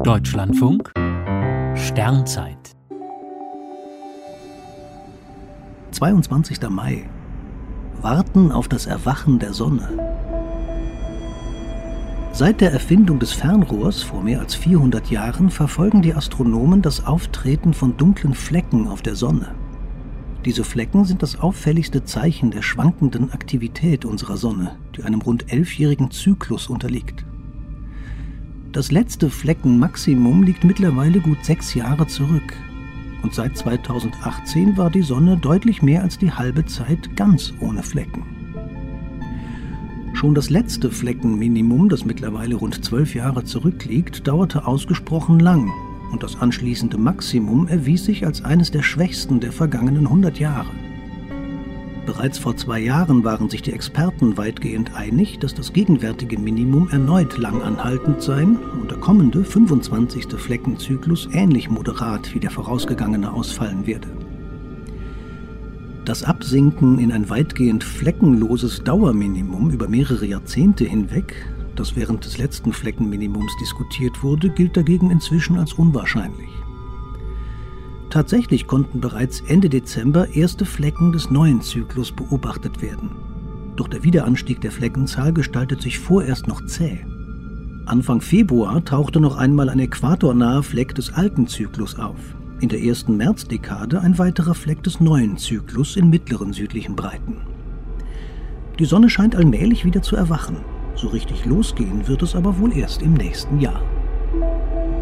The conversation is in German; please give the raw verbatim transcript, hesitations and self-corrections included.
Deutschlandfunk Sternzeit zweiundzwanzigster Mai. Warten auf das Erwachen der Sonne. Seit der Erfindung des Fernrohrs vor mehr als vierhundert Jahren verfolgen die Astronomen das Auftreten von dunklen Flecken auf der Sonne. Diese Flecken sind das auffälligste Zeichen der schwankenden Aktivität unserer Sonne, die einem rund elfjährigen Zyklus unterliegt. Das letzte Fleckenmaximum liegt mittlerweile gut sechs Jahre zurück. Und seit zweitausendachtzehn war die Sonne deutlich mehr als die halbe Zeit ganz ohne Flecken. Schon das letzte Fleckenminimum, das mittlerweile rund zwölf Jahre zurückliegt, dauerte ausgesprochen lang. Und das anschließende Maximum erwies sich als eines der schwächsten der vergangenen hundert Jahre. Bereits vor zwei Jahren waren sich die Experten weitgehend einig, dass das gegenwärtige Minimum erneut lang anhaltend sein und der kommende fünfundzwanzigste Fleckenzyklus ähnlich moderat wie der vorausgegangene ausfallen werde. Das Absinken in ein weitgehend fleckenloses Dauerminimum über mehrere Jahrzehnte hinweg, das während des letzten Fleckenminimums diskutiert wurde, gilt dagegen inzwischen als unwahrscheinlich. Tatsächlich konnten bereits Ende Dezember erste Flecken des neuen Zyklus beobachtet werden. Doch der Wiederanstieg der Fleckenzahl gestaltet sich vorerst noch zäh. Anfang Februar tauchte noch einmal ein äquatornaher Fleck des alten Zyklus auf. In der ersten Märzdekade ein weiterer Fleck des neuen Zyklus in mittleren südlichen Breiten. Die Sonne scheint allmählich wieder zu erwachen. So richtig losgehen wird es aber wohl erst im nächsten Jahr.